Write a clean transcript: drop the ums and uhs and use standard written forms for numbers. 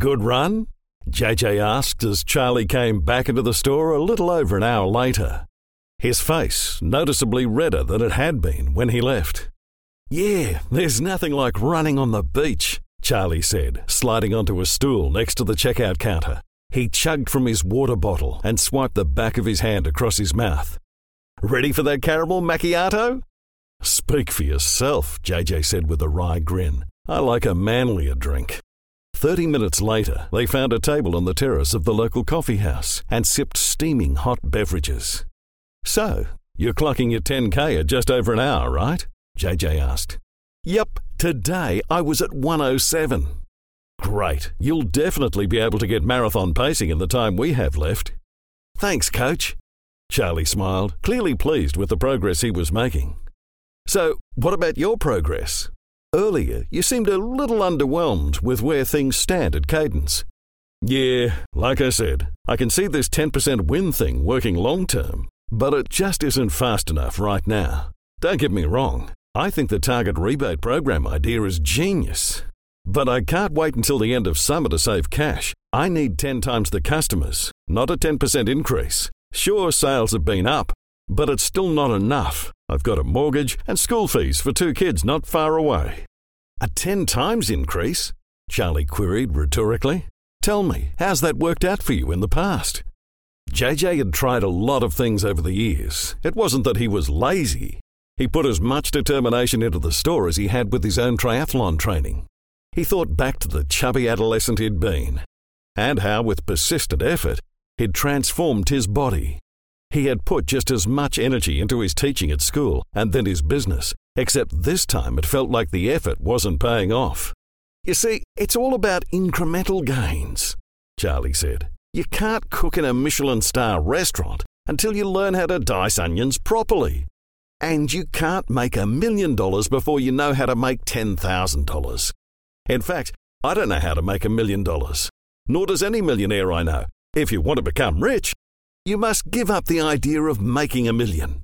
Good run? JJ asked as Charlie came back into the store a little over an hour later. His face noticeably redder than it had been when he left. Yeah, there's nothing like running on the beach, Charlie said, sliding onto a stool next to the checkout counter. He chugged from his water bottle and swiped the back of his hand across his mouth. Ready for that caramel macchiato? Speak for yourself, JJ said with a wry grin. I like a manlier drink. 30 minutes later, they found a table on the terrace of the local coffee house and sipped steaming hot beverages. So, you're clocking your 10K at just over an hour, right? JJ asked. Yep, today I was at 1:07. Great, you'll definitely be able to get marathon pacing in the time we have left. Thanks, coach. Charlie smiled, clearly pleased with the progress he was making. So, what about your progress? Earlier, you seemed a little underwhelmed with where things stand at Cadence. Yeah, like I said, I can see this 10% win thing working long term, but it just isn't fast enough right now. Don't get me wrong, I think the target rebate program idea is genius. But I can't wait until the end of summer to save cash. I need 10 times the customers, not a 10% increase. Sure, sales have been up, but it's still not enough. I've got a mortgage and school fees for 2 kids not far away. A 10 times increase? Charlie queried rhetorically. Tell me, how's that worked out for you in the past? JJ had tried a lot of things over the years. It wasn't that he was lazy. He put as much determination into the store as he had with his own triathlon training. He thought back to the chubby adolescent he'd been, and how, with persistent effort, he'd transformed his body. He had put just as much energy into his teaching at school and then his business, except this time it felt like the effort wasn't paying off. You see, it's all about incremental gains, Charlie said. You can't cook in a Michelin star restaurant until you learn how to dice onions properly. And you can't make $1 million before you know how to make $10,000. In fact, I don't know how to make $1 million. Nor does any millionaire I know. If you want to become rich, you must give up the idea of making $1 million.